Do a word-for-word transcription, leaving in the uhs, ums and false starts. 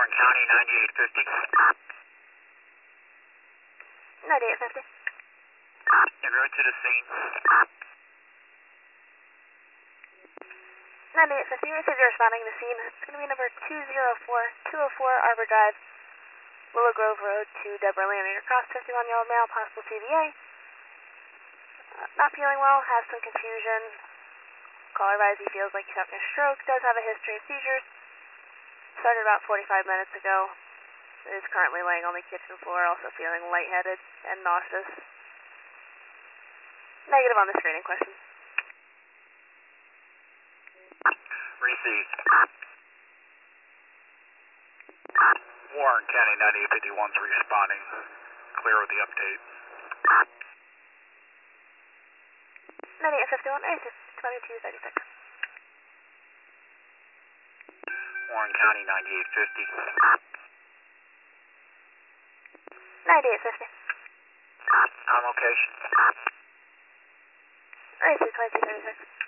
Warren County, ninety-eight fifty. ninety-eight fifty. En route to the scene. ninety-eight fifty, received your responding to the scene. It's going to be number two oh four, two oh four Arbor Drive, Willow Grove Road to Deborah Landing. Across fifty-one-year-old male, possible T B A. Uh, not feeling well, has some confusion. Caller advised he feels like he's having a stroke, does have a history of seizures. Started about forty-five minutes ago. Is currently laying on the kitchen floor, also feeling lightheaded and nauseous. Negative on the screening question. Received. Warren County, ninety-eight fifty-one is responding. Clear with the update. ninety-eight fifty-one, twenty-two thirty-six. Warren County, ninety-eight fifty. ninety-eight fifty. On location. Received twenty-two thirty-six.